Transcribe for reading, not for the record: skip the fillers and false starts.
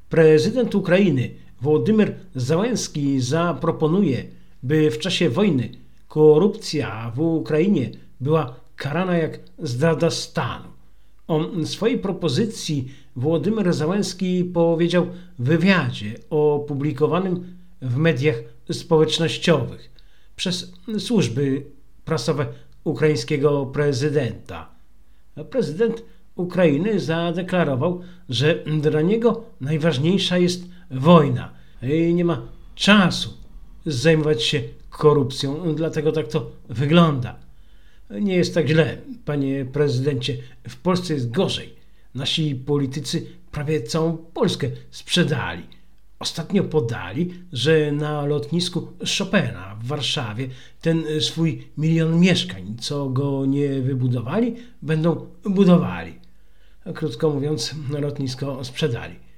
Prezydent Ukrainy Wołodymyr Zełenski zaproponuje, by w czasie wojny korupcja w Ukrainie była karana jak zdrada stanu. O swojej propozycji Wołodymyr Zełenski powiedział w wywiadzie opublikowanym w mediach społecznościowych przez służby prasowe ukraińskiego prezydenta. Prezydent Ukrainy zadeklarował, że dla niego najważniejsza jest wojna i nie ma czasu zajmować się korupcją, dlatego tak to wygląda. Nie jest tak źle, panie prezydencie, w Polsce jest gorzej. Nasi politycy prawie całą Polskę sprzedali. Ostatnio podali, że na lotnisku Chopina w Warszawie ten swój 1 milion mieszkań, co go nie wybudowali, będą budowali. Krótko mówiąc, lotnisko sprzedali.